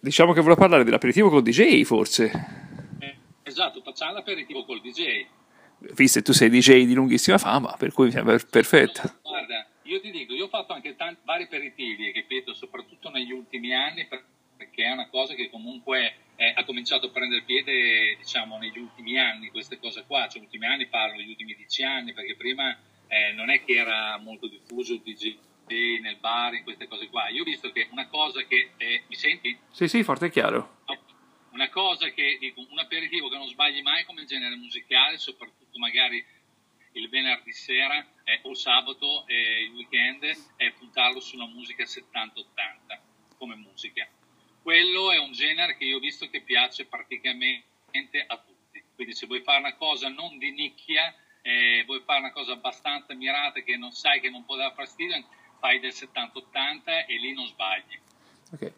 diciamo che vuole parlare dell'aperitivo col DJ, forse. Esatto, facciamo l'aperitivo col DJ. Visto che tu sei DJ di lunghissima fama, per cui mi sembra perfetto. No, guarda, io ti dico, io ho fatto anche vari aperitivi, ripeto, soprattutto negli ultimi anni, perché è una cosa che comunque ha cominciato a prendere piede, diciamo, negli ultimi anni, queste cose qua, cioè ultimi anni parlo, gli ultimi 10 anni, perché prima non è che era molto diffuso il DJ nel bar, in queste cose qua. Io ho visto che una cosa che, mi senti? Sì, sì, forte e chiaro. Una cosa che, dico, un aperitivo che non sbagli mai come genere musicale, soprattutto magari il venerdì sera o sabato, il weekend, è puntarlo sulla musica 70-80 come musica. Quello è un genere che io ho visto che piace praticamente a tutti. Quindi se vuoi fare una cosa non di nicchia, vuoi fare una cosa abbastanza mirata che non sai che non può dar fastidio, fai del 70-80 e lì non sbagli. Okay.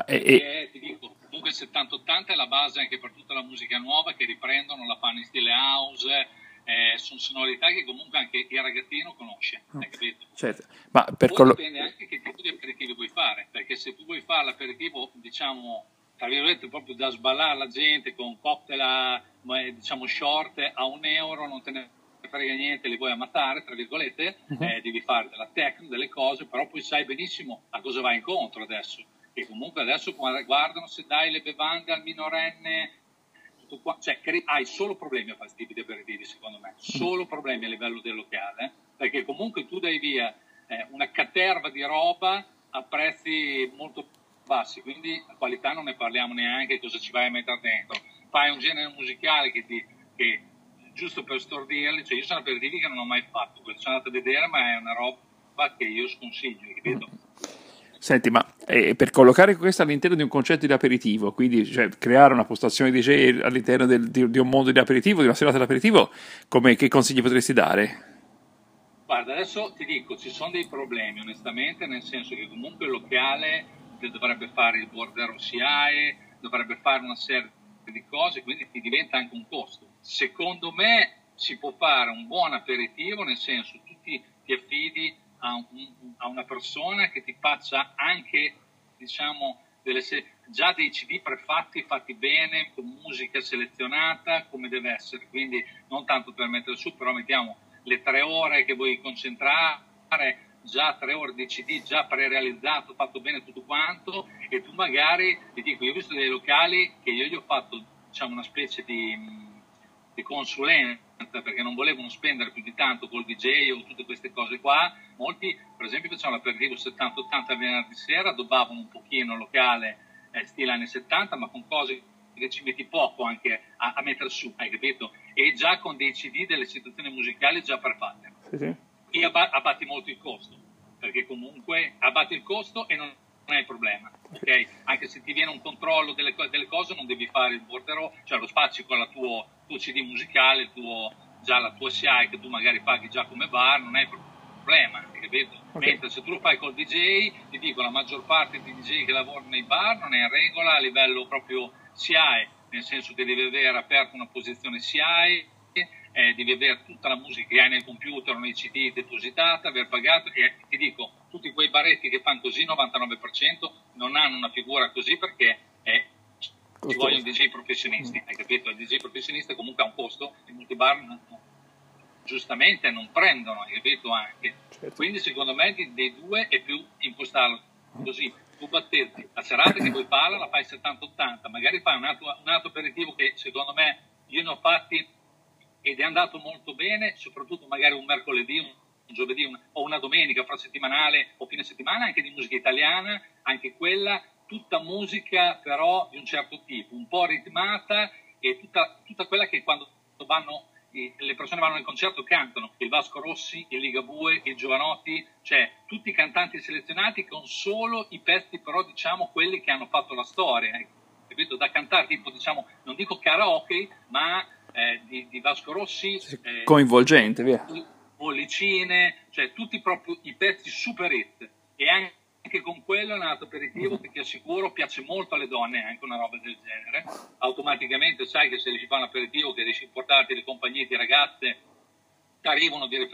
Ti dico, comunque il 70-80 è la base anche per tutta la musica nuova che riprendono, la fanno in stile house, sono sonorità che comunque anche il ragazzino conosce, hai capito? Certo. Ma per poi dipende anche che tipo di aperitivo vuoi fare, perché se tu vuoi fare l'aperitivo, diciamo, tra virgolette, proprio da sballare la gente con cocktail, diciamo, short a €1, non te ne frega niente, li vuoi ammazzare, tra virgolette, devi fare della techno, delle cose, però poi sai benissimo a cosa vai incontro adesso. E comunque adesso guardano se dai le bevande al minorenne, tutto qua, cioè hai solo problemi a fare questi tipi di aperitivi, secondo me, solo problemi a livello del locale, perché comunque tu dai via una caterva di roba a prezzi molto bassi, quindi a qualità non ne parliamo neanche, cosa ci vai a mettere dentro. Fai un genere musicale che giusto per stordirli, cioè io sono aperitivi che non ho mai fatto, quello sono andato a vedere, ma è una roba che io sconsiglio, capito? Senti, ma per collocare questo all'interno di un concetto di aperitivo, quindi cioè, creare una postazione DJ all'interno di un mondo di aperitivo, di una serata di aperitivo, che consigli potresti dare? Guarda, adesso ti dico, ci sono dei problemi, onestamente, nel senso che comunque il locale dovrebbe fare il border SIAE, dovrebbe fare una serie di cose, quindi ti diventa anche un costo. Secondo me si può fare un buon aperitivo, nel senso tu ti affidi a una persona che ti faccia anche, diciamo, già dei CD prefatti, fatti bene, con musica selezionata, come deve essere. Quindi non tanto per mettere su, però mettiamo le 3 ore che vuoi concentrare, già 3 ore di CD, già prerealizzato, fatto bene tutto quanto, e tu magari, ti dico, io ho visto dei locali che io gli ho fatto, diciamo, una specie di consulenza, perché non volevano spendere più di tanto col DJ o tutte queste cose qua. Molti, per esempio, facevano l'aperitivo 70-80 venerdì sera, addobbavano un pochino il locale stile anni 70, ma con cose che ci metti poco anche a mettere su, hai capito? E già con dei CD delle situazioni musicali già prefatte. Sì. E abbatti molto il costo, perché comunque abbatti il costo e non è il problema, ok? Anche se ti viene un controllo delle cose, non devi fare il borderò, cioè lo spazio con il tuo CD musicale, già la tua SIAE che tu magari paghi già come bar, non è il problema, capito? Okay. Mentre se tu lo fai col DJ, ti dico, la maggior parte dei DJ che lavorano nei bar non è in regola a livello proprio SIAE, nel senso che devi avere aperto una posizione SIAE, devi avere tutta la musica che hai nel computer o nei CD depositata, aver pagato, e ti dico, tutti quei baretti che fanno così, 99% non hanno una figura così perché ci vogliono DJ professionisti, hai capito? Il DJ professionista comunque ha un costo, e molti bar giustamente non prendono, hai capito anche? Certo. Quindi secondo me dei due è più impostarlo così. Tu battezzi la serata che vuoi farla, la fai 70-80, magari fai un altro aperitivo che secondo me io ne ho fatti ed è andato molto bene, soprattutto magari un mercoledì, un giovedì o una domenica infrasettimanale o fine settimana, anche di musica italiana, anche quella, tutta musica però di un certo tipo, un po' ritmata, e tutta quella che quando le persone vanno al concerto cantano, il Vasco Rossi, il Ligabue, il Giovanotti, cioè tutti i cantanti selezionati con solo i pezzi però, diciamo, quelli che hanno fatto la storia, capito? Da cantare tipo, diciamo, non dico karaoke, ma di Vasco Rossi, coinvolgente, via. Bollicine, cioè tutti proprio i pezzi super hit, e anche con quello è un altro aperitivo che ti assicuro piace molto alle donne, anche una roba del genere. Automaticamente sai che se riesci a fare un aperitivo che riesci a portarti le compagnie di ragazze, ti arrivano di riflesso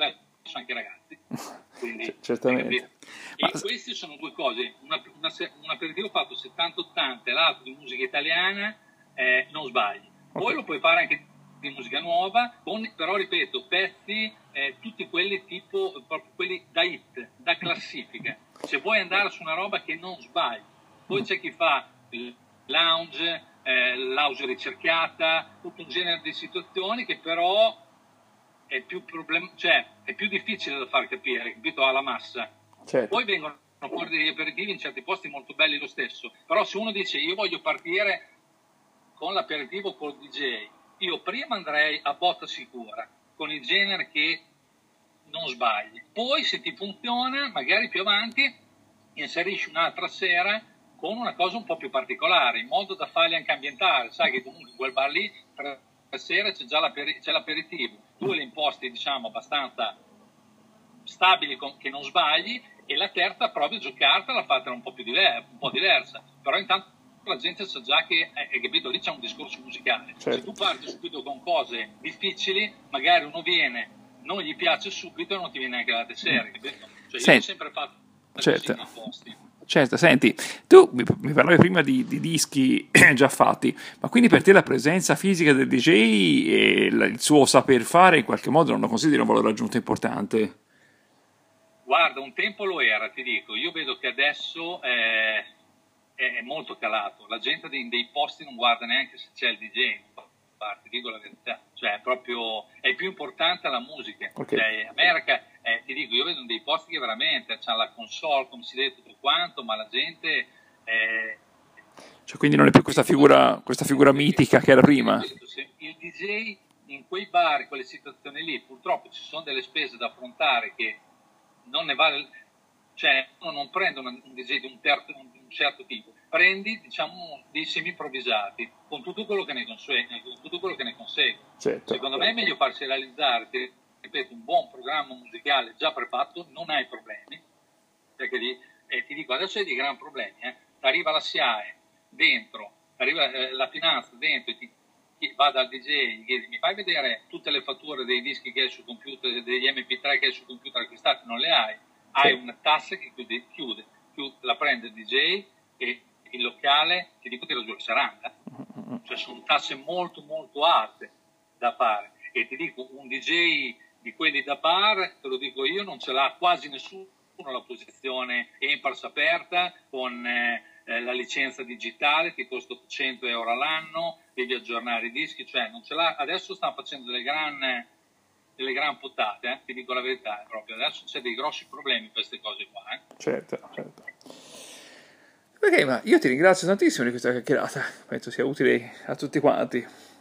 anche i ragazzi. Quindi, certamente. E queste sono due cose, un aperitivo fatto 70-80 e l'altro di musica italiana, non sbagli. Poi lo puoi fare anche di musica nuova, però ripeto, pezzi tutti quelli tipo, proprio quelli da hit, da classifica. Se vuoi andare su una roba che non sbagli. Poi c'è chi fa il lounge, l'house ricercata, tutto un genere di situazioni che però è più è più difficile da far capire, capito, alla massa. Certo. Poi vengono fuori degli aperitivi in certi posti molto belli lo stesso, però se uno dice io voglio partire con l'aperitivo col DJ, io prima andrei a botta sicura, con il genere che non sbagli. Poi se ti funziona, magari più avanti inserisci un'altra sera con una cosa un po' più particolare, in modo da farli anche ambientare. Sai che comunque in quel bar lì, per la sera c'è già l'aperitivo. Tu le imposti, diciamo, abbastanza stabili che non sbagli, e la terza provi a giocartela, fatela un po' diversa. Però intanto la gente sa già che, capito, lì c'è un discorso musicale. Certo. Se tu parti subito con cose difficili, magari uno viene, non gli piace subito e non ti viene neanche la sera, capito? Cioè, io ho sempre fatto così nei posti. Certo, senti, tu mi parlavi prima di dischi già fatti, ma quindi per te la presenza fisica del DJ e il suo saper fare in qualche modo non lo consideri un valore aggiunto importante? Guarda, un tempo lo era, ti dico, io vedo che adesso è molto calato, la gente dei posti non guarda neanche se c'è il DJ, ti dico la verità, cioè è più importante la musica. Okay. Cioè, America, ti dico, io vedo dei posti che veramente c'hanno la console, come si dice, tutto quanto, ma la gente cioè, quindi non è più questa figura mitica che era prima. Il DJ in quei bar, in quelle situazioni lì, purtroppo ci sono delle spese da affrontare che non ne vale, cioè uno non prende un DJ di un certo tipo, prendi, diciamo, dei semi-improvvisati con tutto quello che ne consegue. Certo. Secondo me è meglio farsi realizzare, ripeto, un buon programma musicale già prefatto, non hai problemi, perché ti dico, adesso hai dei gran problemi, arriva la SIAE dentro, arriva la finanza dentro, e va dal DJ, mi fai vedere tutte le fatture dei dischi che hai sul computer, degli MP3 che hai sul computer acquistati, non le hai, hai una tassa che chiude, la prende il DJ e il locale, ti dico, tira giù la serranda, cioè sono tasse molto molto alte da fare, e ti dico, un DJ di quelli da bar, te lo dico io, non ce l'ha quasi nessuno la posizione EMPARS aperta con la licenza digitale, ti costa 100 euro all'anno, devi aggiornare i dischi, cioè non ce l'ha. Adesso stanno facendo delle gran pottate, ti dico la verità, proprio adesso c'è dei grossi problemi per queste cose qua. Certo. Ok, ma io ti ringrazio tantissimo di questa chiacchierata, penso sia utile a tutti quanti.